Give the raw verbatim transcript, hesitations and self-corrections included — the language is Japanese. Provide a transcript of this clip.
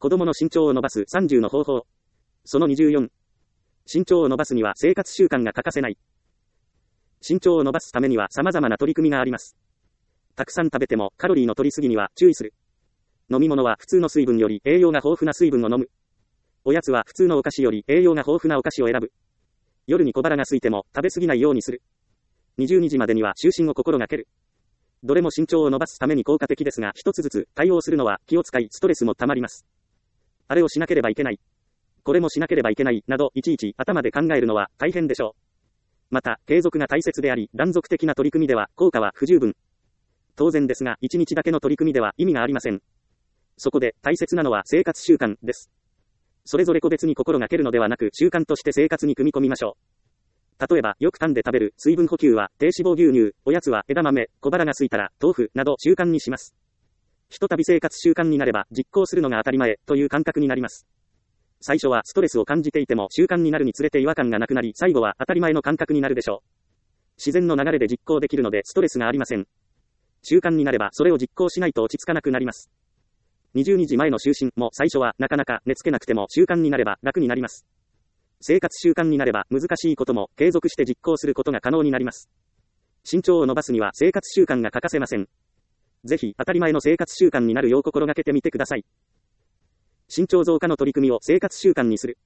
子供の身長を伸ばすさんじゅうの方法。そのにじゅうよん。身長を伸ばすには生活習慣が欠かせない。身長を伸ばすためには様々な取り組みがあります。たくさん食べてもカロリーの取りすぎには注意する。飲み物は普通の水分より栄養が豊富な水分を飲む。おやつは普通のお菓子より栄養が豊富なお菓子を選ぶ。夜に小腹が空いても食べ過ぎないようにする。にじゅうにじまでには就寝を心がける。どれも身長を伸ばすために効果的ですが、一つずつ対応するのは気を使いストレスもたまります。あれをしなければいけない。これもしなければいけない、などいちいち頭で考えるのは大変でしょう。また、継続が大切であり、断続的な取り組みでは効果は不十分。当然ですが、いちにちだけの取り組みでは意味がありません。そこで大切なのは生活習慣です。それぞれ個別に心がけるのではなく、習慣として生活に組み込みましょう。例えば、よく噛んで食べる水分補給は低脂肪牛乳、おやつは枝豆、小腹が空いたら豆腐など習慣にします。ひとたび生活習慣になれば実行するのが当たり前という感覚になります。最初はストレスを感じていても習慣になるにつれて違和感がなくなり、最後は当たり前の感覚になるでしょう。自然の流れで実行できるのでストレスがありません。習慣になればそれを実行しないと落ち着かなくなります。にじゅうにじまえの就寝も最初はなかなか寝つけなくても習慣になれば楽になります。生活習慣になれば難しいことも継続して実行することが可能になります。身長を伸ばすには生活習慣が欠かせません。ぜひ当たり前の生活習慣になるよう心がけてみてください。身長増加の取り組みを生活習慣にする。